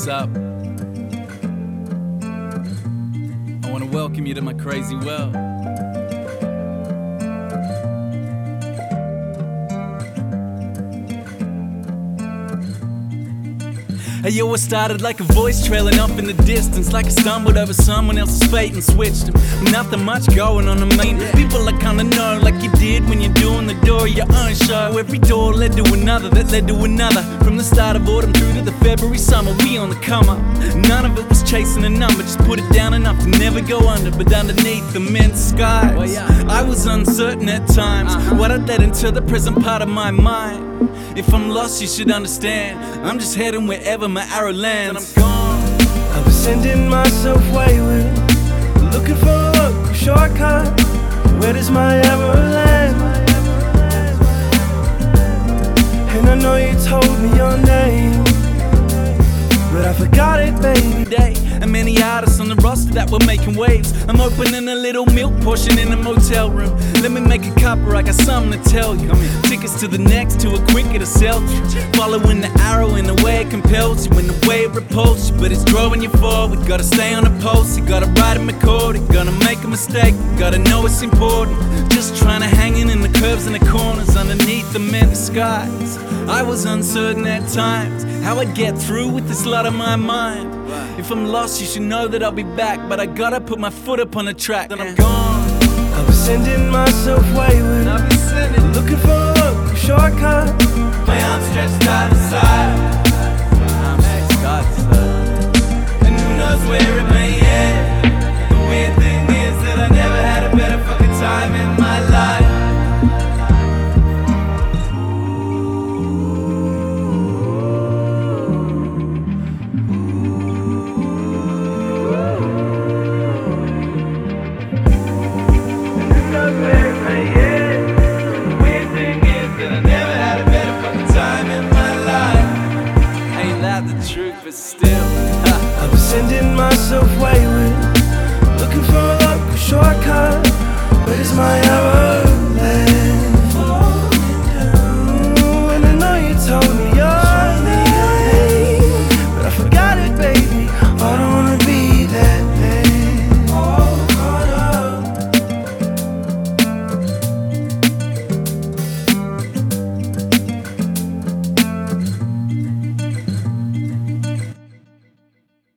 what's up? I want to welcome you to my crazy world. Hey yo, I started like a voice trailing up in the distance, like I stumbled over someone else's fate and switched them. Nothing much going on, I mean, people I kinda know, like you did when you're doing the door of your own show. Every door led to another, that led to another. From the start of autumn through to the February summer, we on the come up. None of it was chasing a number, just put it down enough to never go under. But underneath the immense skies, I was uncertain at times what I'd let into the present part of my mind. If I'm lost, you should understand, I'm just heading wherever my arrow lands. And I'm gone. I was sending myself wayward, looking for a shortcut. Where does my arrow land? And I know you told me your name, but I forgot it, baby. Day and many artists on the roster that were making waves. I'm opening a little milk portion in a motel room. Let me make a cuppa, I got something to tell you. Tickets to the next, to a quicker to sell through. Following the arrow in the way it compels you, in the way it repulses you, but it's drawing you forward. Gotta stay on the post, you gotta ride and record it. Gonna make a mistake, you gotta know it's important. Just trying to hang in the curves and the corners underneath the many skies. I was uncertain at times how I'd get through with this lot on my mind. If I'm lost, you should know that I'll be back, but I gotta put my foot up on the track. Then I'm gone. I was sending myself wayward, looking for a shortcut.